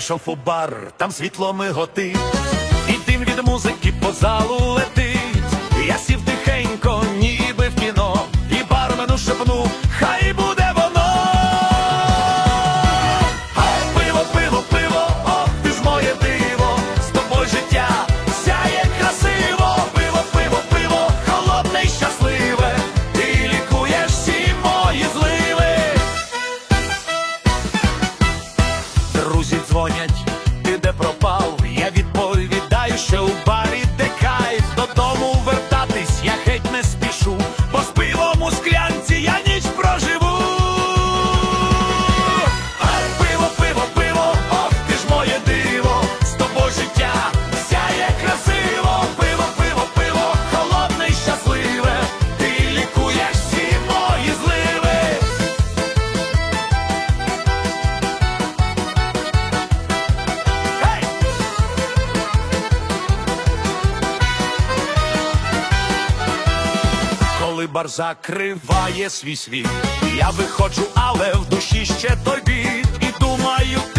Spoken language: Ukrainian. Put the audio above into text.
зайшов у бар, там світло миготить, і дим від музики по залу летить. Я сів тихенько, ніби в кіно, і бармену шепнув: хай буде воно. Пиво, пиво, пиво, ох, ти ж моє диво, з тобою життя сяє красиво. Пиво, пиво, пиво, холодне й щасливе, ти лікуєш всі мої зливи. Друзі дзвонять: ти де пропав? Я відповідаю, що у барі де кайф. Додому вертатись я геть не спішу, бо з пивом у склянці я ніч проживу. Ай, пиво, пиво, пиво, ох, ти ж моє диво, з тобою життя сяє красиво. Пиво, пиво, пиво, холодне й щасливе, ти лікуєш всі мої зливи. Гей! Коли бар закриває свій світ, я виходжу, але в душі ще той біль, і думаю,